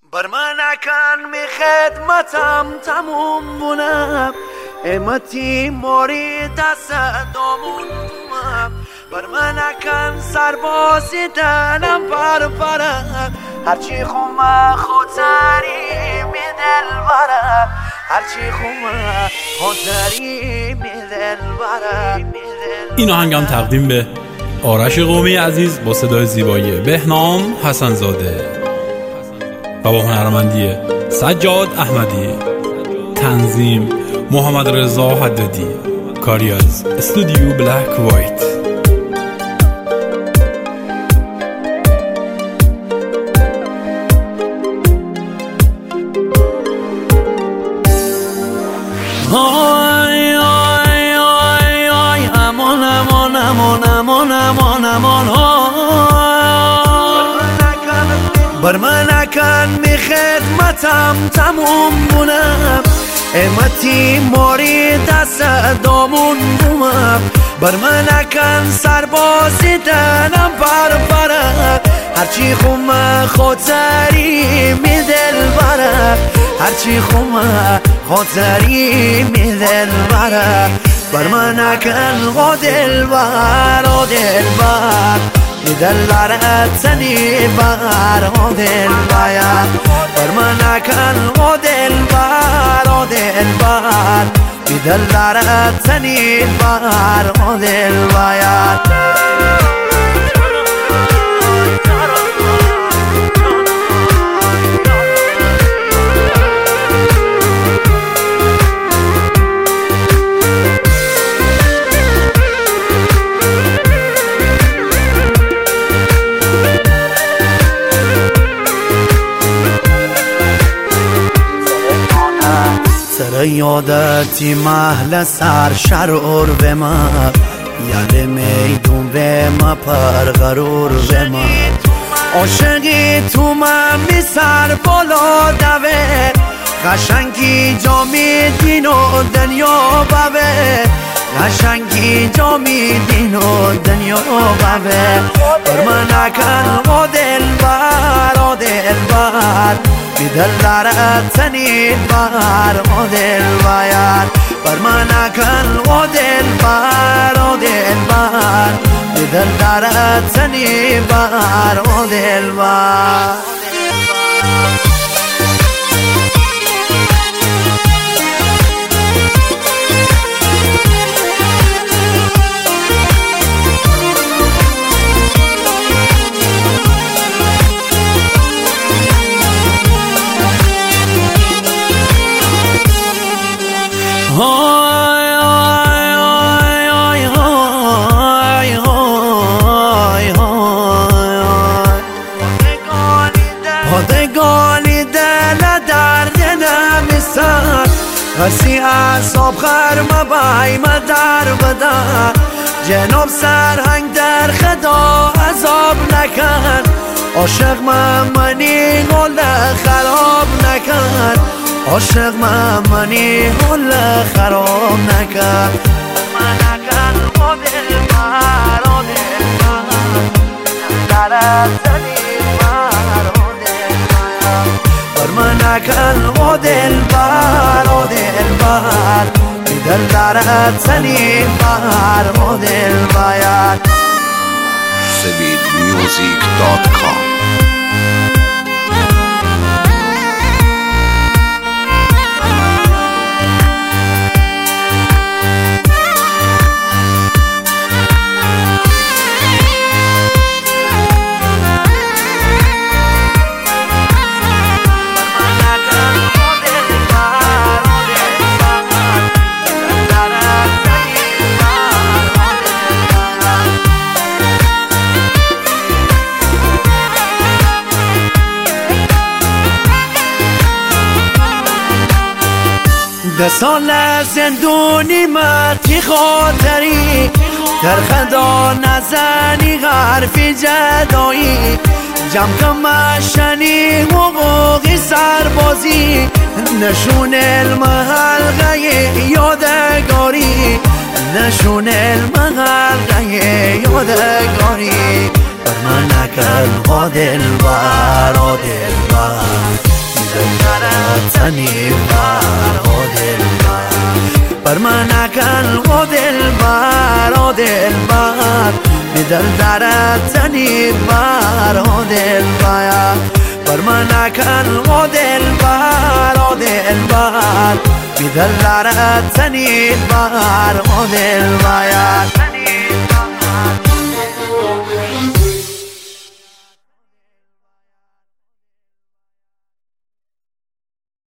بر من نکن می خدمتم تموم مونم امتی موری دست دامون بومم بر من نکن سربازی دلم پر پرم هرچی خومه خودتری می دل برم هرچی خومه خودتری می دل برم. این آهنگم تقدیم به آرش قومی عزیز با صدای زیبایی بهنام حسن‌زاده و با هنرمندی سجاد احمدی، تنظیم محمد رضا حدادی، کاری از استودیو بلک وایت. آی آی آی آی امان امان امان امان امان امان بر من نکن می خدمتم تموم مونم امتی موری دست دامون بومم بر من نکن سربازی دلم پر پرم هرچی خومه خودتری می دل برم هرچی خومه خودتری می دل برم بر من نکن او دل بر او دل بر می دل برد زنی بر او دل باید بر من نکن او دل بر او دل بر می دل برد زنی بر او دل باید. یادتی محل سر شرور به ما یاد میدون به ما پرقرور به ما عاشقی تو من می سر بالا دوه قشنگی جا میدین و دنیا بوه قشنگی جا میدین و دنیا بوه بر من نکن و دل بر و دل بر بی دل دارد زنید بر و دل باید بر من نکن و دل بر و دل بر بی دل دارد زنید بر و دل بر. پادگانی دل درد نمیسن غسی اعصاب خرم بایم در بدن جناب سرهنگ در خدا عذاب نکن عاشق منی گل خراب نکن عاشق منی گل خراب نکن من نکن و دل بر و دل بر درد زنی بر من نکن و دل بر و دل بر بی دل دارد زنی بر و دل باید. SaveitMusic.com ده سال زندونی متی خاطری در خدا نزنی حرفی جدایی جمع کم مشنی حقوقی سربازی نشون المحلقه یادگاری نشون المحلقه یادگاری بر من نکن و دل بر تنی بر او دلبر بر من نکن او دلبر می دل دارد تنی بر او دلبر بر من نکن او دلبر می دل دارد تنی بر او دلبر